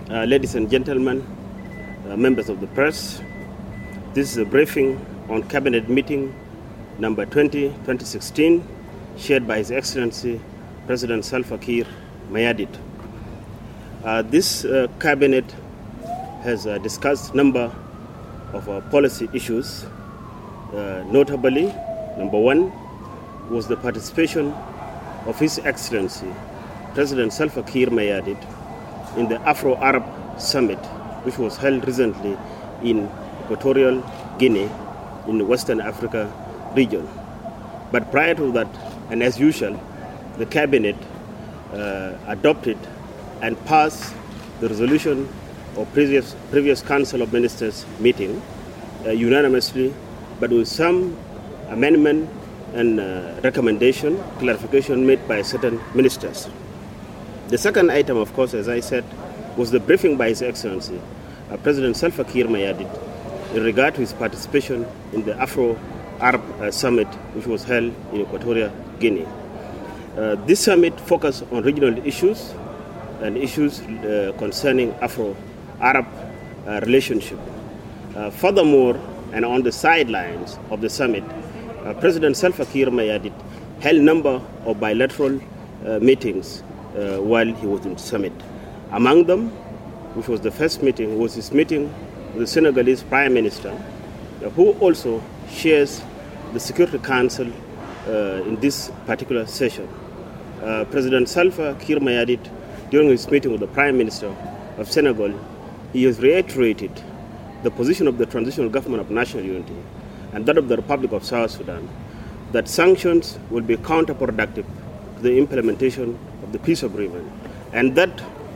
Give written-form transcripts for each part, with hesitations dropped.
Ladies and gentlemen, members of the press, this is a briefing on Cabinet meeting number 2016, shared by His Excellency President Salva Kiir Mayardit. This Cabinet has discussed a number of policy issues. Notably, number one was the participation of His Excellency President Salva Kiir Mayardit in the Afro-Arab Summit, which was held recently in Equatorial Guinea in the Western Africa region. But prior to that, and as usual, the Cabinet adopted and passed the resolution of previous Council of Ministers meeting unanimously, but with some amendment and recommendation, clarification made by certain ministers. The second item, of course, as I said, was the briefing by His Excellency President Salva Kiir Mayardit in regard to his participation in the Afro-Arab Summit, which was held in Equatorial Guinea. This summit focused on regional issues and issues concerning Afro-Arab relationship. Furthermore, and on the sidelines of the summit, President Salva Kiir Mayardit held a number of bilateral meetings while he was in the summit. Among them, which was the first meeting, was his meeting with the Senegalese Prime Minister, who also shares the Security Council in this particular session. President Salva Kiir Mayardit, during his meeting with the Prime Minister of Senegal, he has reiterated the position of the Transitional Government of National Unity and that of the Republic of South Sudan, that sanctions will be counterproductive to the implementation of the peace agreement, and that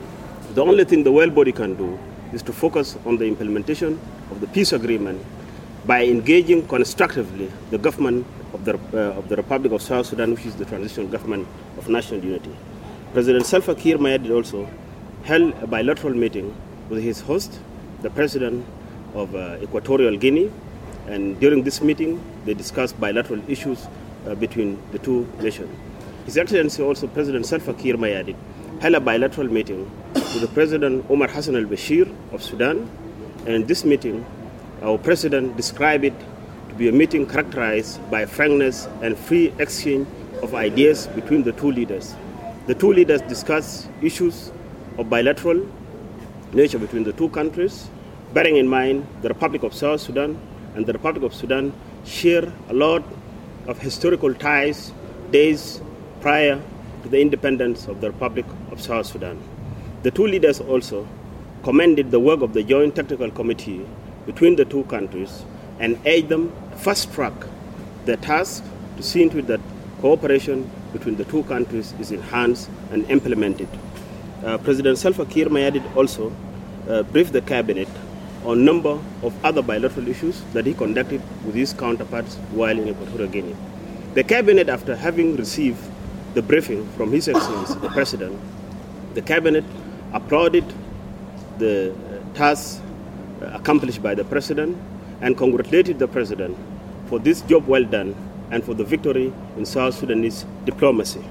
the only thing the world body can do is to focus on the implementation of the peace agreement by engaging constructively the government of the Republic of South Sudan, which is the Transitional Government of National Unity. President Salva Kiir Mayardit also held a bilateral meeting with his host, the President of Equatorial Guinea, and during this meeting they discussed bilateral issues between the two nations. His Excellency also President Salva Kiir Mayardit held a bilateral meeting with the President Omar Hassan al-Bashir of Sudan, and in this meeting our President described it to be a meeting characterized by frankness and free exchange of ideas between the two leaders. The two leaders discussed issues of bilateral nature between the two countries, bearing in mind the Republic of South Sudan and the Republic of Sudan share a lot of historical ties days prior to the independence of the Republic of South Sudan. The two leaders also commended the work of the Joint Technical Committee between the two countries and urged them to fast-track their task to see to it that cooperation between the two countries is enhanced and implemented. President Salva Kiir Mayardit also briefed the Cabinet on a number of other bilateral issues that he conducted with his counterparts while in Equatorial Guinea. The Cabinet, after having received the briefing from His Excellency, the President, the Cabinet applauded the task accomplished by the President and congratulated the President for this job well done and for the victory in South Sudanese diplomacy.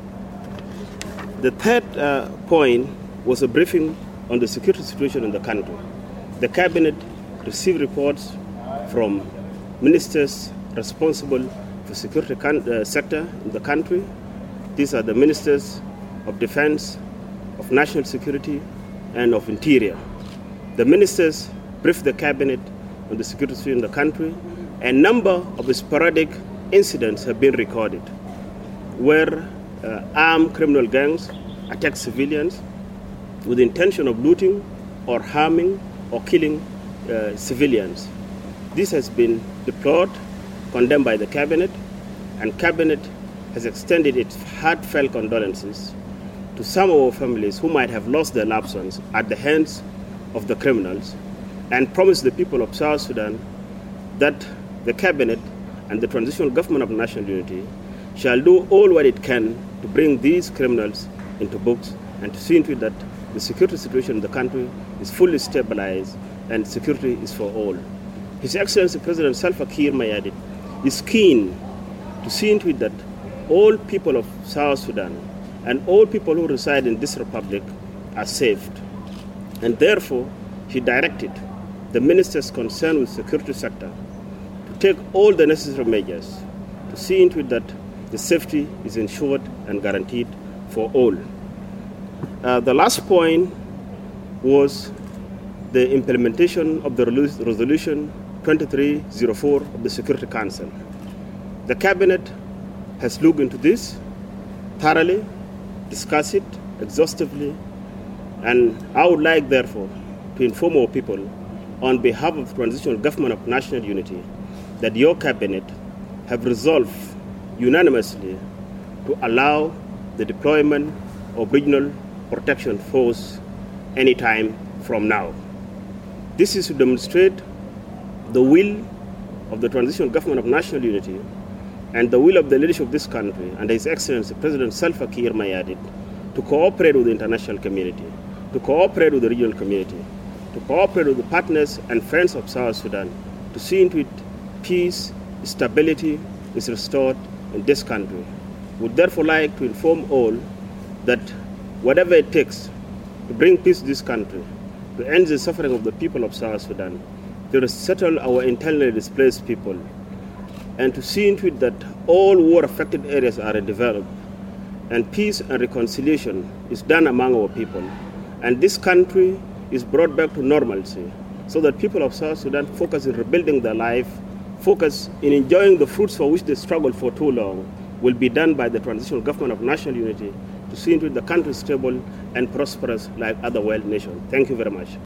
The third point was a briefing on the security situation in the country. The Cabinet received reports from ministers responsible for security sector in the country. These are the ministers of Defense, of National Security, and of Interior. The ministers briefed the Cabinet on the security situation in the country. A number of sporadic incidents have been recorded where armed criminal gangs attack civilians with the intention of looting or harming or killing civilians. This has been deplored, condemned by the Cabinet, and Cabinet has extended its heartfelt condolences to some of our families who might have lost their loved ones at the hands of the criminals, and promised the people of South Sudan that the Cabinet and the Transitional Government of National Unity shall do all what it can to bring these criminals into books and to see to it that the security situation in the country is fully stabilized and security is for all. His Excellency President Salva Kiir Mayardit is keen to see to it that all people of South Sudan and all people who reside in this republic are saved. And therefore, he directed the ministers concerned with the security sector to take all the necessary measures to see into it that the safety is ensured and guaranteed for all. The last point was the implementation of the resolution 2304 of the Security Council. The Cabinet has looked into this thoroughly, discussed it exhaustively, and I would like, therefore, to inform our people on behalf of the Transitional Government of National Unity that your Cabinet have resolved unanimously to allow the deployment of Regional Protection Force anytime from now. This is to demonstrate the will of the Transitional Government of National Unity and the will of the leadership of this country and His Excellency President Salva Kiir Mayardit to cooperate with the international community, to cooperate with the regional community, to cooperate with the partners and friends of South Sudan to see into it peace, stability is restored in this country. We would therefore like to inform all that whatever it takes to bring peace to this country, to end the suffering of the people of South Sudan, to resettle our internally displaced people, and to see into it that all war-affected areas are developed, and peace and reconciliation is done among our people, and this country is brought back to normalcy, so that people of South Sudan focus in rebuilding their life, focus in enjoying the fruits for which they struggled for too long, will be done by the Transitional Government of National Unity to see into it the country stable and prosperous like other world nations. Thank you very much.